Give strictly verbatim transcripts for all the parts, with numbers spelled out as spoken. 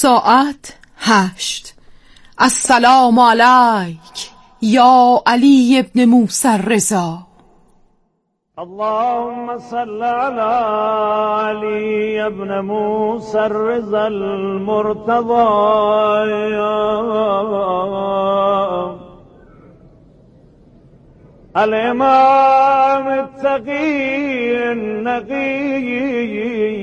ساعت هشت. السلام علیک یا علی ابن موسی الرضا. اللهم صل على علي ابن موسى الرضا المرتضى الإمام التقي النقي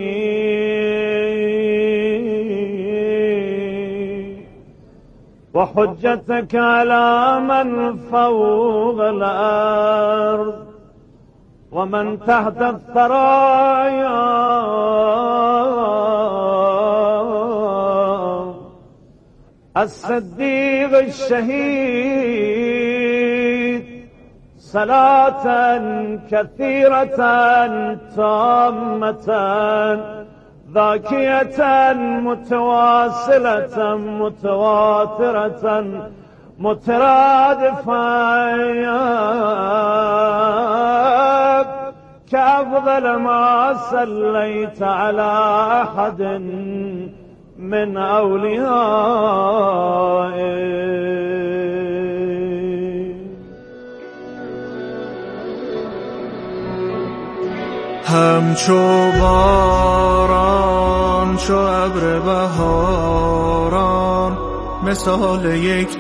وحجتك على من فوق الأرض ومن تحت الثرايا الصديق الشهيد صلاة كثيرة تامة ذاكية متواصلة متواترة مترادفة كأفضل ما صليت على أحد من أوليائه. همچو باران چو ابر بهاران مثال یک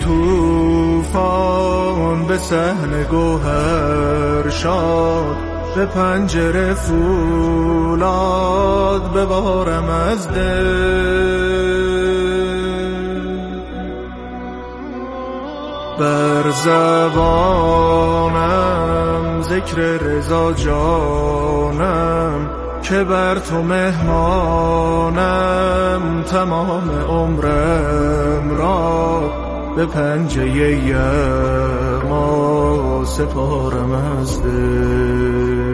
طوفان به صحن گوهر شاد به پنجره فولاد ببارم از دل بر زبانم ذکر رضا جانم که بر تو مهمانم تمام عمرم را به پنجه یغما سپارم از دل.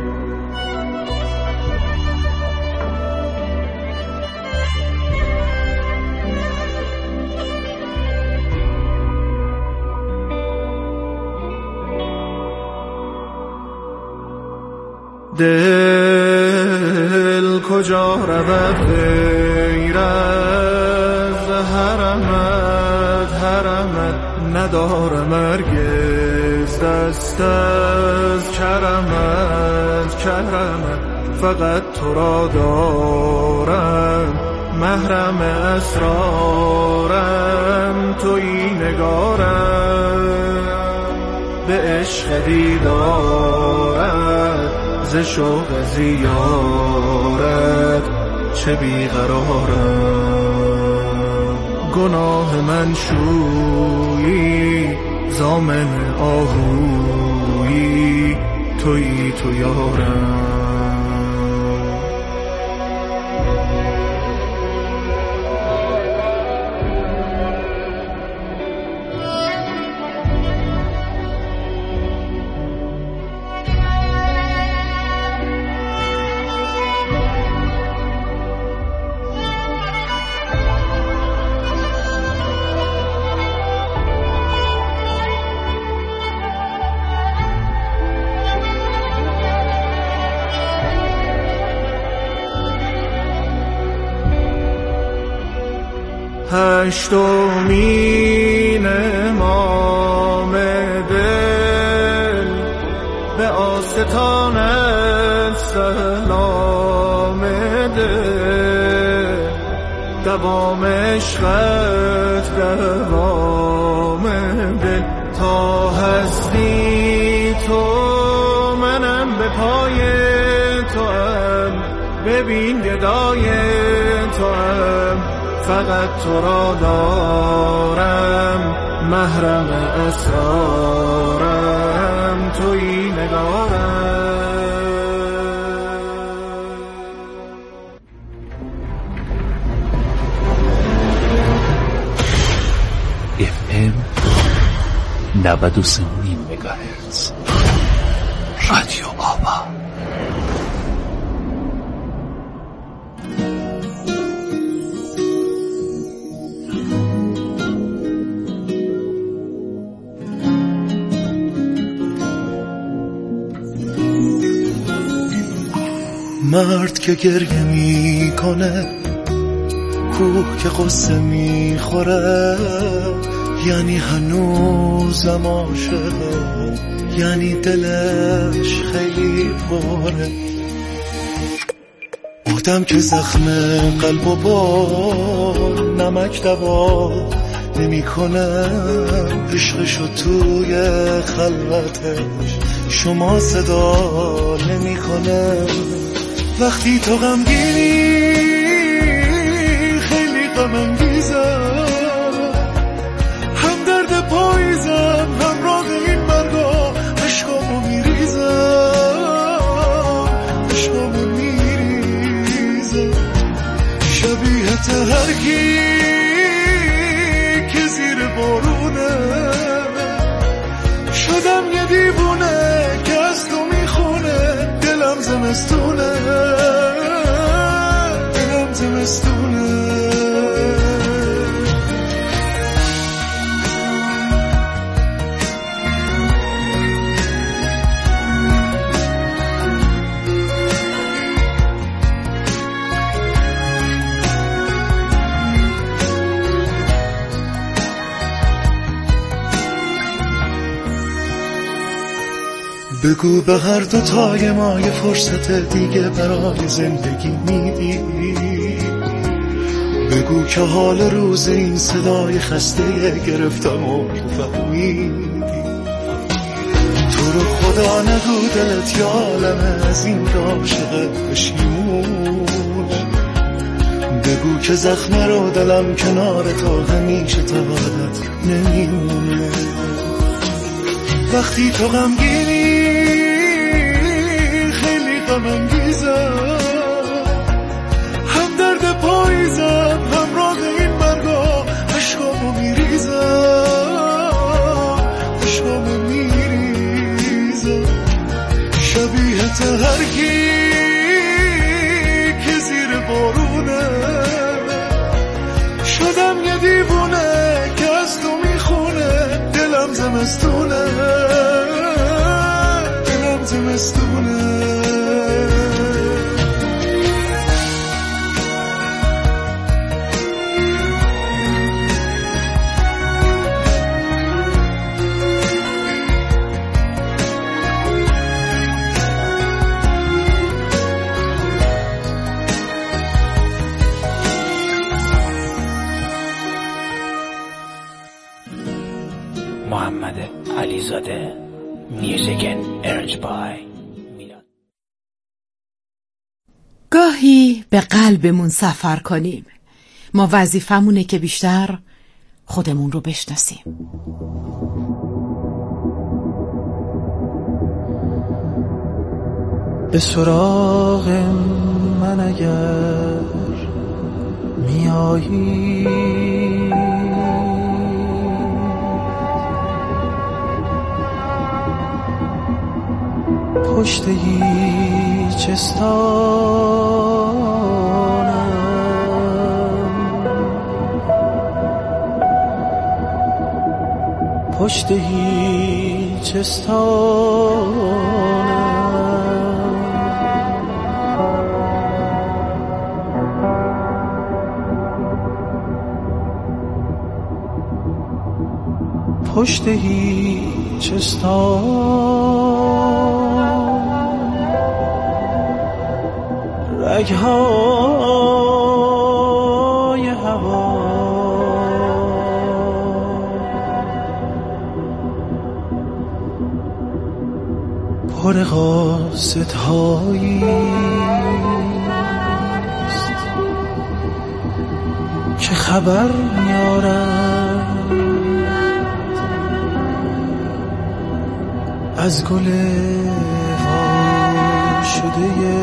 دل کجا رود غیر از حرمت حرمت ندارم هرگز دست از کرمت کرمت فقط تو را دارم محرم اسرارم تویی نگارم به عشق دیدارت ز شوق زیارت چه بیقرارم گناه من شویی ضامن آهویی تویی تو یارم. هشتمین امام دل به آستانت سلام دل دوام عشقت دوام دل تا هستی تو منم به پای تو هم ببین گدای تو هم فقط تو را دارم محرم اسرارم تویی نگارم. اف ام نود و سه مگاهرتز رادیو آبا. مرد که گریه می کنه کوه که قصه میخوره، یعنی هنوزم عاشقه، یعنی دلش خیلی پره. آدم که زخم قلب و با نمک دوا نمی کنه، عشقشو توی خلوتش شما صدا نمی کنه. وقتی تو غمگینی خیلی غم انگیزم، هم درد پاییزم هم راه این مرگا، عشقامو میریزم عشقامو میریزم. شبیهت هر کی که زیر بارونه، شدم یه دیوونه که از تو میخونه. دلم زمستونه دلم زمستونه. بگو به هر دو تای ما یه فرصت دیگه برای زندگی میدی. بگو که حال روز این صدای خسته گرفتم و تو فهمیدی. تو رو خدا نگو دلت یا عالمه از این که عاشقت پشیمون. بگو که زخم رو دلم کنار تو همیشه تا عادت نمیمونه. وقتی تو غمگینی خیلی غم انگیزم، هم درد پاییزم هم راه این مرگا، عشقامو میریزم عشقامو میریزم. شبیهت هر کی که زیر بارونه، شدم یه دیوونه که از تو میخونه. دلم زمستونه دلم زمستونه. محمد علیزاده. میوزیک ارج بای میلاد. گاهی به قلبمون سفر کنیم. ما وظیفمونه که بیشتر خودمون رو بشناسیم. به سراغ من اگر میایی، پشت هیچ استانم، پشت هیچ استانم. پشت هیچ استانم، رگهای هوا پر قاصدهایی است که خبر میارند از گل وا شده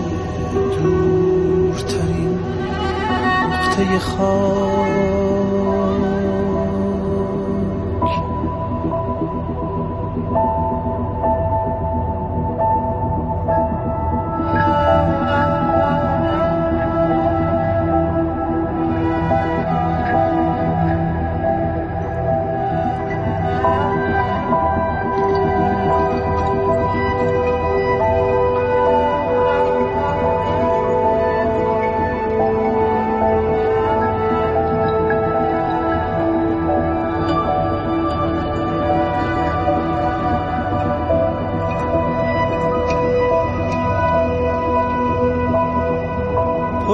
دورترین نقطه خاک.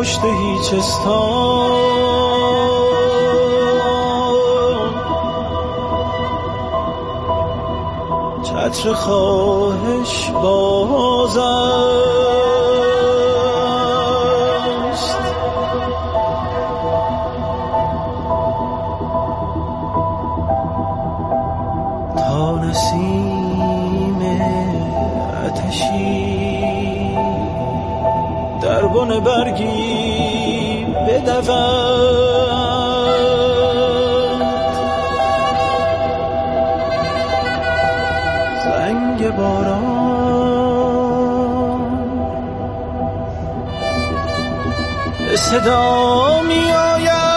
پشت هیچستان چتر خواهش باز است. تا نسیم آتشی در بن برگی بدود، زنگ باران به صدا می آید.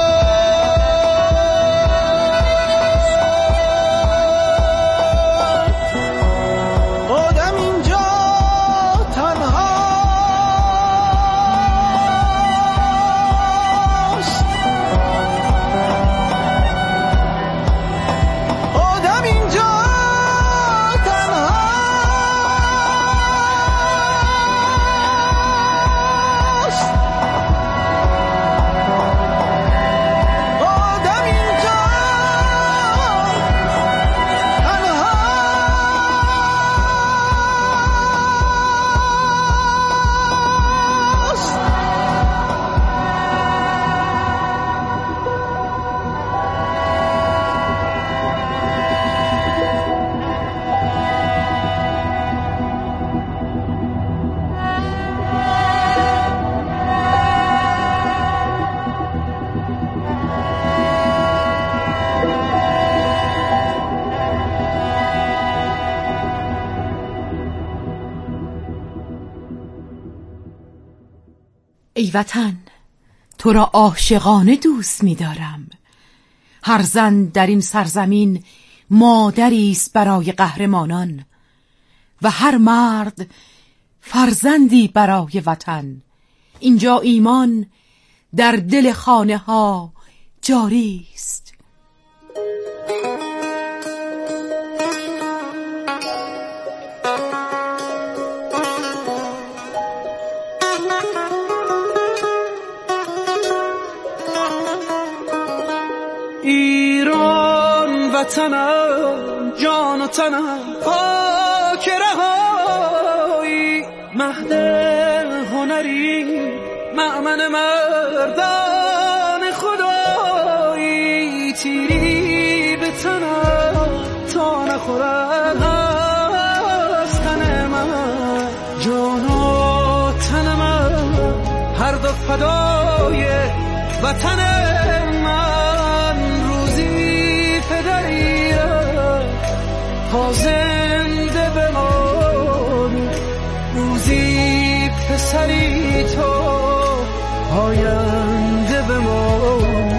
ای وطن، تو را عاشقانه دوست می دارم. هر زن در این سرزمین مادری است برای قهرمانان و هر مرد فرزندی برای وطن. اینجا ایمان در دل خانه ها جاری است. ایران وطنم، جان و تنم پاک رهایی، مهد هنری، مأمن مردان خدایی، تیری به تنم تا نخورد از تن من، جان و تن من هر دو فدای وطن من. روزی پدری تا زنده بمانی، روزی پسری تو آینده بمانی.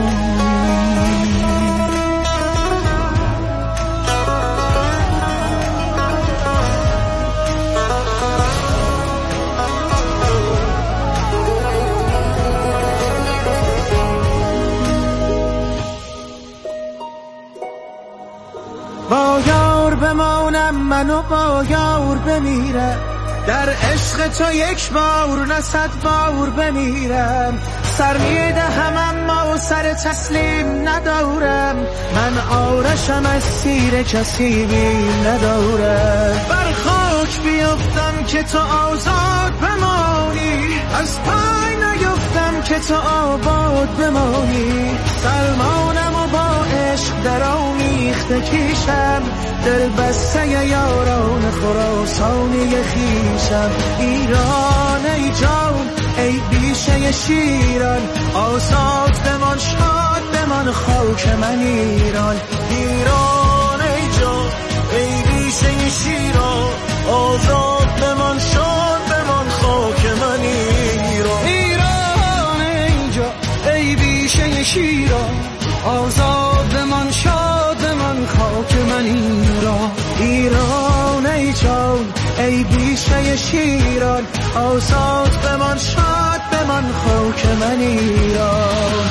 با یار بمانم منو با یار بمیرم، در عشق تو یک بار نه صد بار بمیرم. سر میدهم اما سر تسلیم ندارم، من آرشم از سیر کسی بیم ندارم. بر خاک بیفتم که تو آزاد بمانی، از پای نیفتم که تو آباد بمانی. سلمانم و با عشق در آمیخته کیشم، دل بسته یاران خراسانی خیشم. ایران ای جان ای بیشه شیران، آزاد بمان شاد بمان خاک من ایران. ایران ای جان ای بیشه شیران، آزاد بمان شاد بمان خاک من ایران. ایران ای جان ای بیشه شیران، آزاد بمان شاد بمان خاک من ایران. ایران ای جان ای بیشه شیران، آزاد بمان شاد بمان خاک من ایران.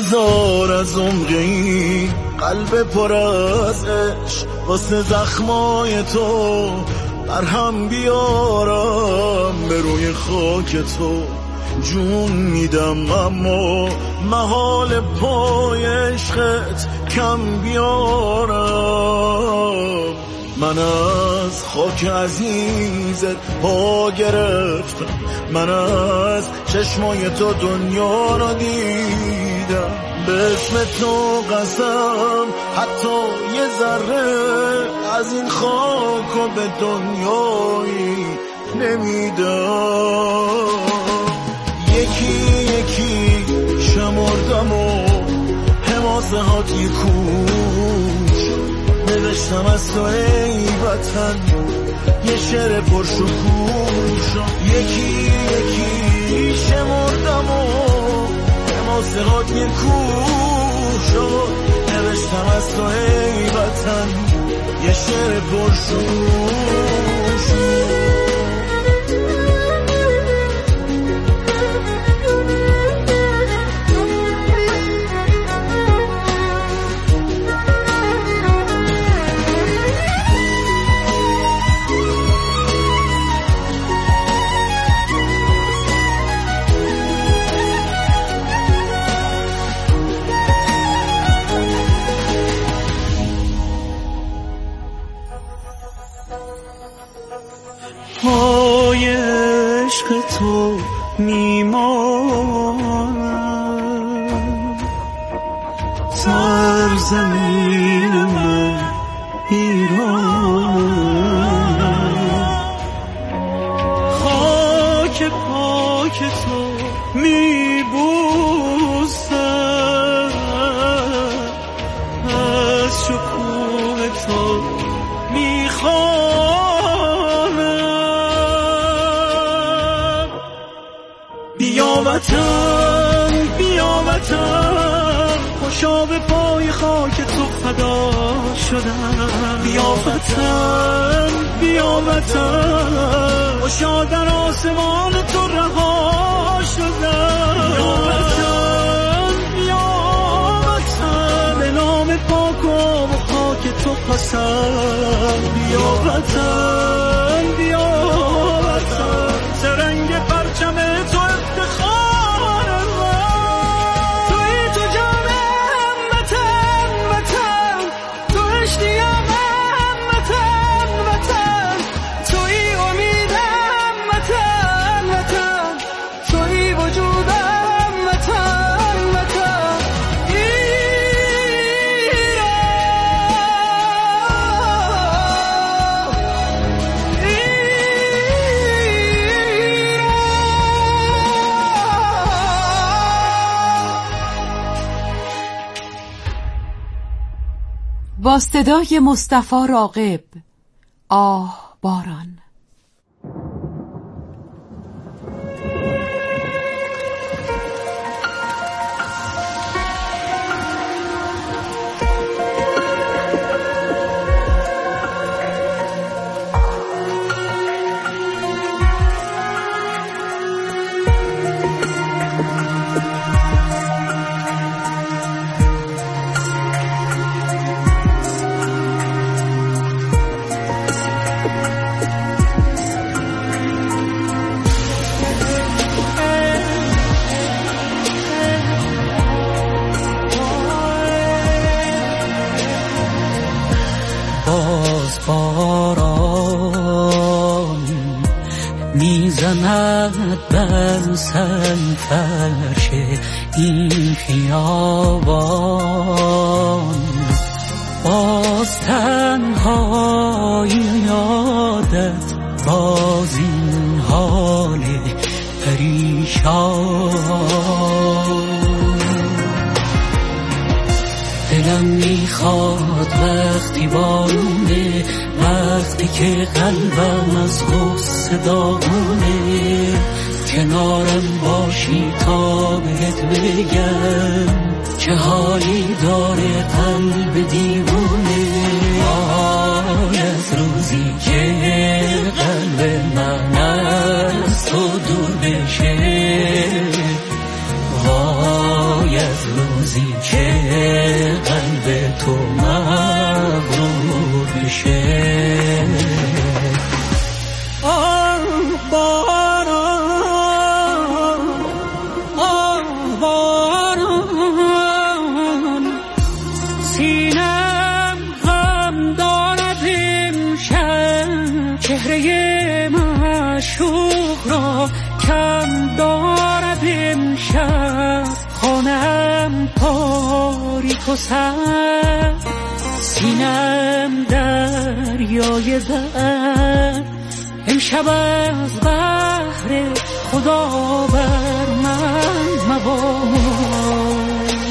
بذار از عمق این قلب پر از عشق واسه زخمای تو برهم بیارم، به روی خاک تو جون میدم، اما محال پای عشقت کم بیارم. من از خاک عزیزت پا گرفتم، من از چشمای تو دنیا را دیدم، به اسم تو قسم حتی یه ذره از این خاک و به دنیایی نمیدم. یکی یکی شمردم و حماسه هات یه کوش نوشتم از تو ای وطن یه شعر پرشکوش. یکی یکی شمردم و حماسه هات یه کوش نوشتم از تو ای وطن یه شعر پرشکوش. پای عشق تو میمانم، سرزمین من ایرانم، خاک پاک تو میبوسم، از شکوه تو میخوام. بیا وطن بیا وطن خوشا به پای خاک تو فدا شدم. بیا وطن بیا وطن خوشا در آسمان تو رها شدم. بیا وطن بیا وطن به نام پاک و خاک تو قسم. بیا وطن بیا وطن سرنگ پرچم تو افتخار من. توی تو جان وطن وطن تو عشقیم وطن وطن توی امیدم وطن وطن توی وجودم وطن وطن با صدای مصطفی راغب، آه باران. میزند بر سن فرش این خیابان، باز تنهای یادت باز این حال پریشان. دلم میخواد وقتی بارونه، وقتی که قلبم از غصه داغونه، کنارم باشی تا بهت بگم چه حالی داره قلب دیوونه. وای از روزی که قلب من از تو دور بشه، وای از روزی تو مغرور بشه. آه باران آه باران سینم غم دارد امشب، چهره معشوق را کم دارد امشب، خانم تاریک و سرد، سینم دریای درد، امشب از بحر خدا بر من مباد.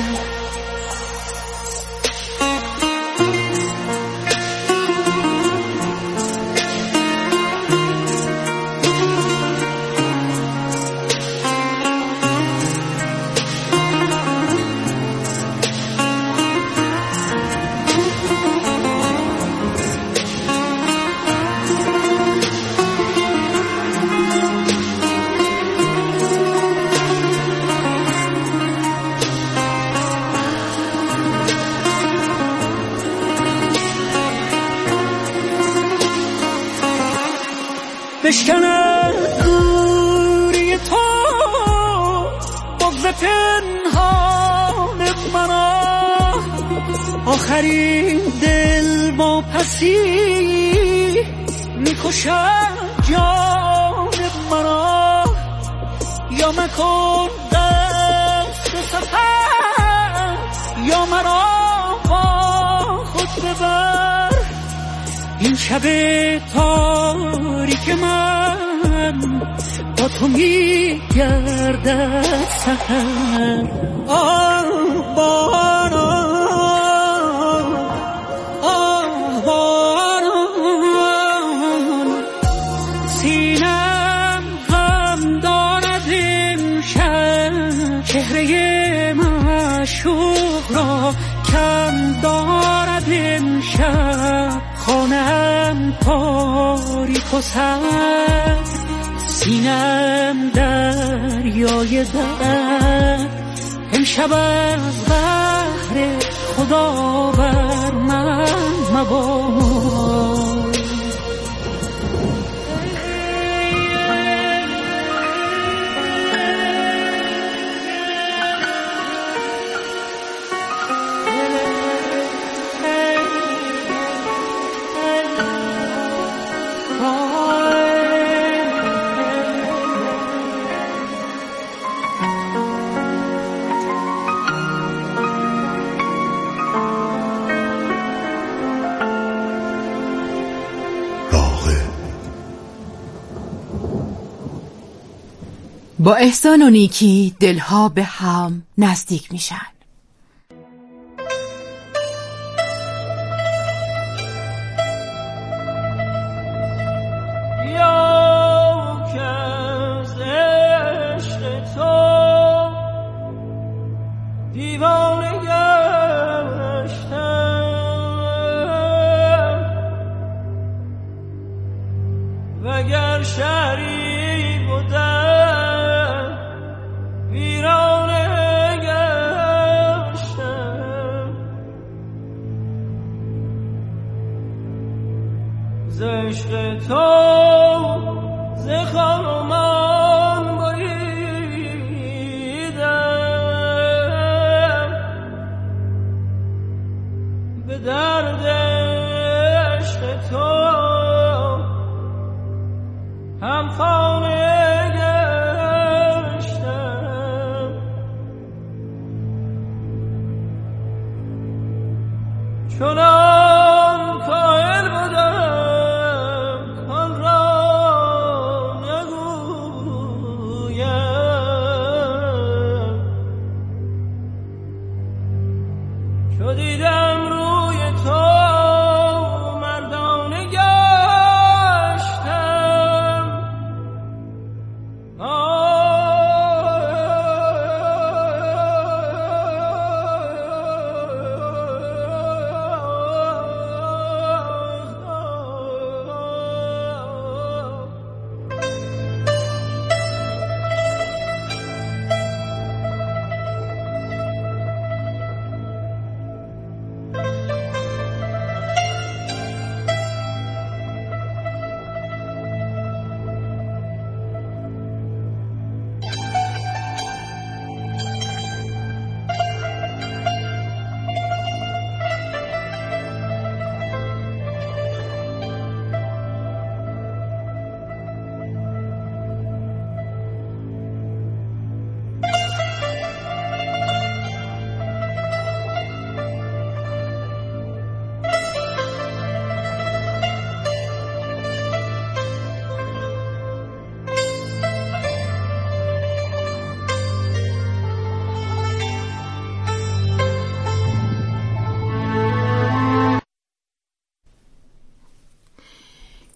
بشکند دوری تو بغض پنهان مرا، آخرین دل با پسی میکشد جان مرا. یا مکن دست سفر یا مرا با خود ببر، این شب تاریک من با تو می گردد سحر. آه باران آه باران سینم غم دارد امشب، چهره معشوق را کم دارد امشب، خانم تاریک و سرد، سینم دریای درد، امشب از بحر خدا بر من مباد. با احسان و نیکی دلها به هم نزدیک میشن. وگر شهری بودم ویرانه گشتم، ز عشق تو ز خرامان بریدم، به درد عشق تو هم خانه گشتم، چنان کائل بودم کان را نگویم، چو دیدم روی تو مردانه گشتم.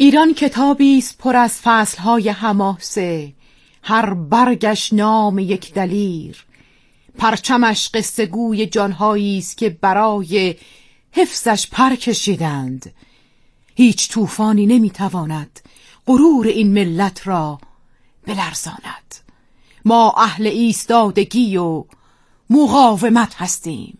ایران کتابی است پر از فصل‌های حماسه، هر برگش نام یک دلیر. پرچمش قصه گوی جانهایی است که برای حفظش پر کشیدند. هیچ طوفانی نمیتواند غرور این ملت را بلرزاند. ما اهل ایستادگی و مقاومت هستیم.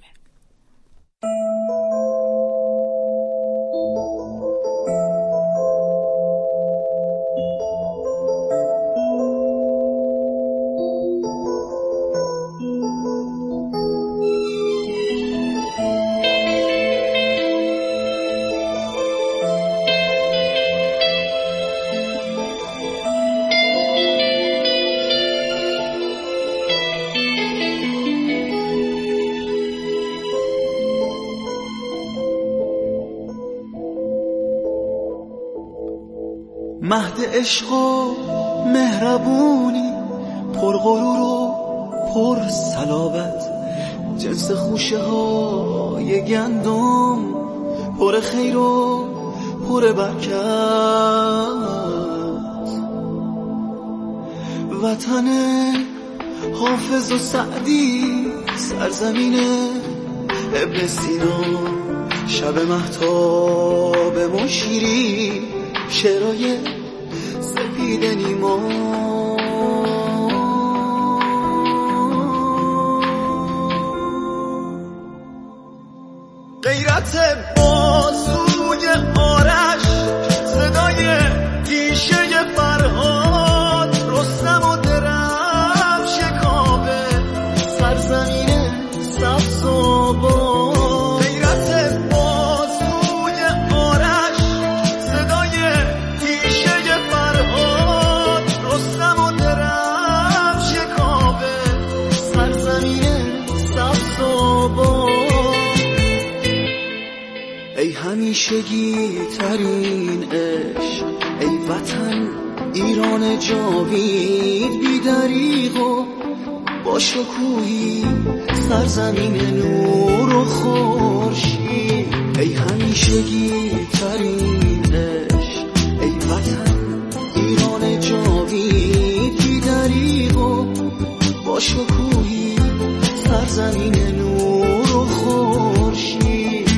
مهد عشق و مهربونی، پر غرور و پر صلابت، جنس خوشه های گندم، پر خیر و پر برکت. وطن حافظ و سعدی، سرزمین ابن سینا، شب مهتاب مشیری، شعرهای سپید نیما. غیرت بازوی آرش، صدای دیشه فرهاد، رستم و درم شکابه، سرزمین سبز و باد. غیرت بازوی آرش، صدای دیشه فرهاد، رستم و درم شکابه، سرزمین سبز و باد. ای همیشگی ترین عشق، ای وطن ایران جاوید، بی دریغ و با شکوهی، سرزمین نور و خورشید. ای همیشگی ترین عشق، ای وطن ایران جاوید، بی دریغ و با شکوهی، سرزمین نور و خورشید.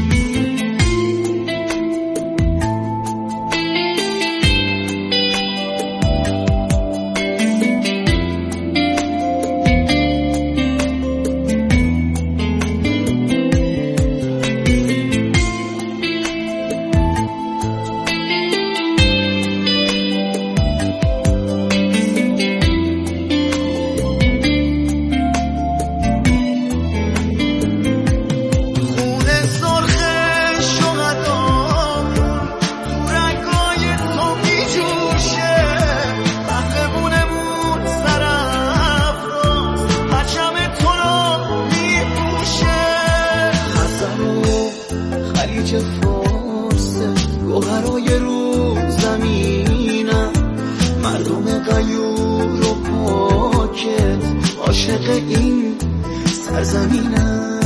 گوهرای رو زمینم، مردم غیور و پاکت، عاشق این سرزمینم.